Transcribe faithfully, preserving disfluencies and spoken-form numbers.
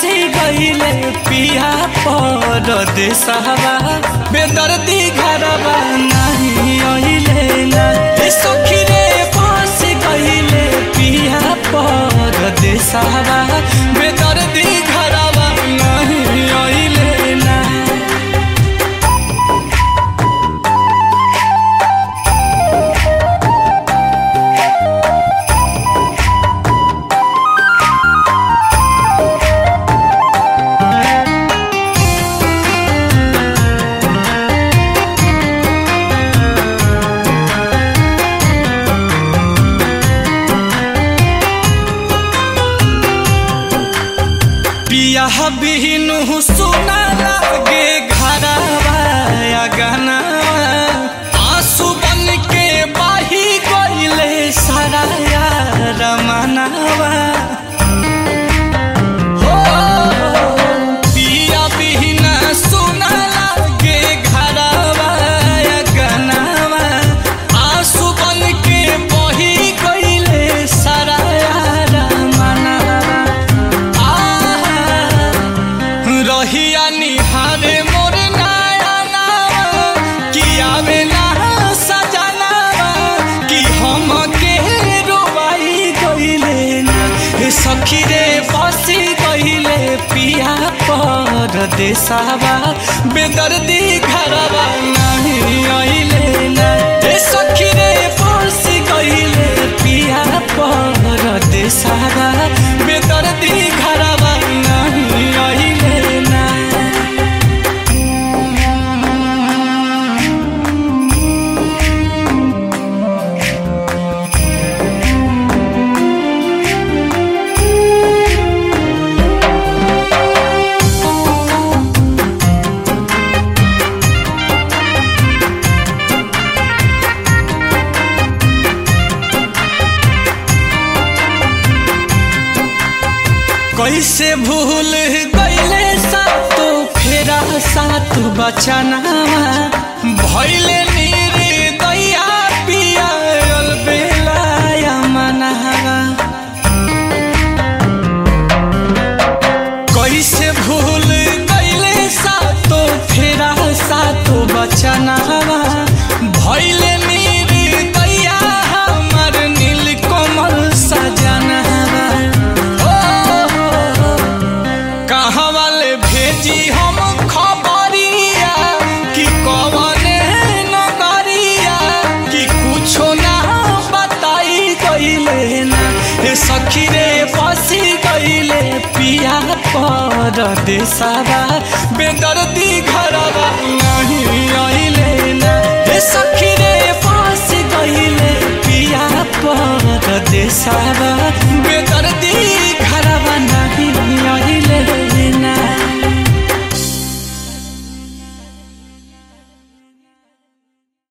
फंसी गईले पिया परदेसवा बेदर्दी घरवा नहीं अइले ना ए सखी रे फंसी गईले पिया परदेसवा बेदर्दी घरवा नहीं अइले ना। पिया बिनु सुना लागे घरवा गनवा आंसू बन के बाही गईले सारा यार मनवा हो पिया बिनु सुना लागे घरवा गनवा आंसू बन के बाही गईले सारा यार मनवा रहिया निहारे मोर नया नावा कि आवेला सजनावा कि हम के रोवाई गईले ना हे सखी रे फंसी गईले पिया परदेसवा बेदर्दी घरवा नहीं अइले ना हे सखी रे फंसी गईले पिया परदेसवा बेदर्दी घरवा नहीं अइले ना। कैसे भूल गईले सातो फेरा सात बचनावा भइले नीरे दैया पिया बेलाया मनहवा कैसे भूल गईले सातो फेरा सातो बचनावा भइले नीरे दैया हमर नील कोमल सजनवा भेजी हम खबरिया कि कवने नगरिया कि कुछो ना बताई गईले ना हे सखी रे फंसी गईले पिया परदेसवा बेदर्दी घरवा नहीं अइले ना हे सखी रे फंसी गईले पिया परदेसवा